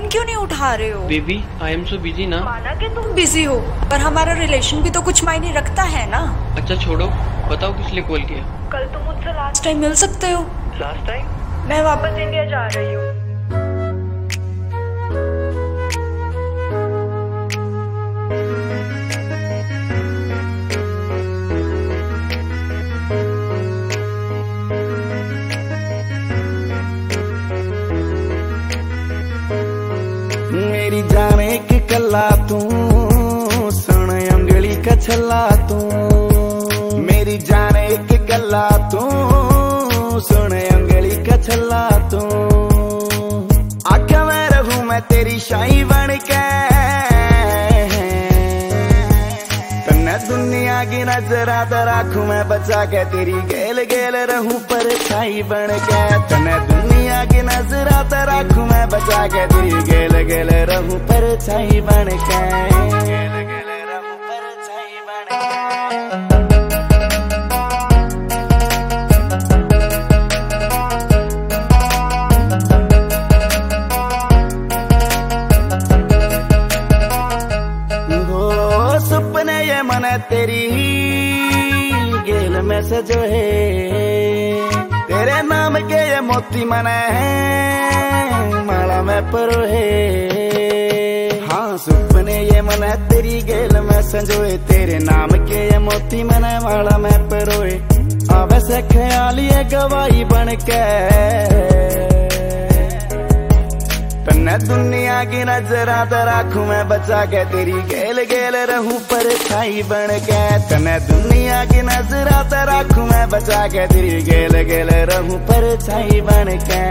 Phone क्यों नहीं उठा रहे हो? Baby I am so busy ना। माना कि तुम बिजी हो, पर हमारा रिलेशन भी तो कुछ मायने रखता है ना। अच्छा छोड़ो, बताओ किस लिए कॉल किया? कल तुम मुझसे लास्ट टाइम मिल सकते हो? Last time? मैं वापस इंडिया जा रही हूँ। मेरी जाने की कला तू सुन अंगली का छला तू, मेरी जाने की कला तू सुन अंगली का छला तू। आख्या मैं रहूं मैं तेरी शाही बन के, तन्ने दुनिया की नजरा तो राखूं मैं बचा के, तेरी गेल गेल रहूं पर छाई बन के। तन्ने दुनिया की नजरा तो राखूं मैं बचा के, तेरी गेल गेल रहूं पर छाई बन के। गेल गेल रहूं पर छाई बन के। हो सपने ये मन तेरी गेल में सजो है, तेरे नाम के ये मोती मने माला में परो है। हाँ सपने ये मन तेरी गेल में संजोए, तेरे नाम के ये मोती मने माला में परोए। आवे से ख्याल ये गवाही बन के, तन्ने दुनिया की नजरा तो राखूं मैं बचा के, तेरी गेल गेल रहूं पर छाई बन के। तन्ने दुनिया की नजरा तो राखूं मैं बचा के, तेरी गेल गेल रहूं पर छाई बन के।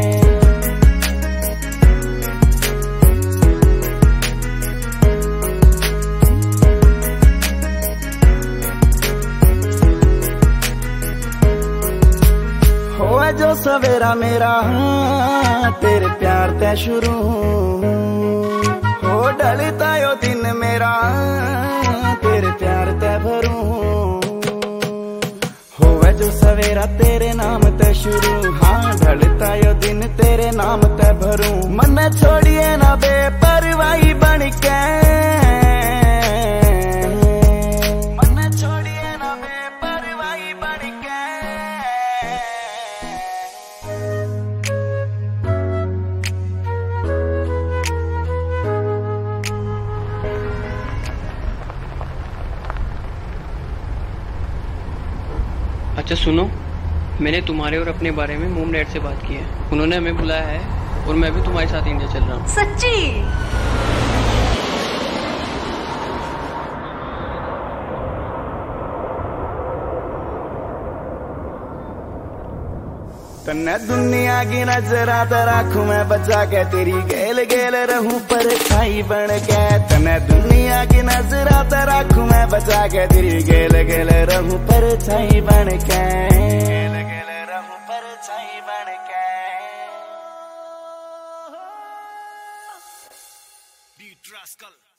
हो जो सवेरा मेरा तेरे प्यार ते शुरू, हो ढलता यो दिन मेरा तेरे प्यार ते भरूं। हो जो सवेरा तेरे नाम ते शुरू, हाँ ढलता यो दिन तेरे नाम ते भरूं। मन छोड़िए ना बेपरवाही बन के, मन छोड़िए ना बेपरवाही बन के। अच्छा सुनो, मैंने तुम्हारे और अपने बारे में मोम डैड से बात की है। उन्होंने हमें बुलाया है और मैं भी तुम्हारे साथ इंडिया चल रहा हूँ। सच्ची? तन्ने दुनिया की नजरा तो राखूं मैं बचा के, तेरी गेल गेल रहूं पर छाई बन के। तन्ने दुनिया की नजरा तो राखूं मैं बचा के, तेरी गेल गेल रहूं पर छाई बन के। गेल गेल रहूं पर छाई बन के। डी ट्रास्कल।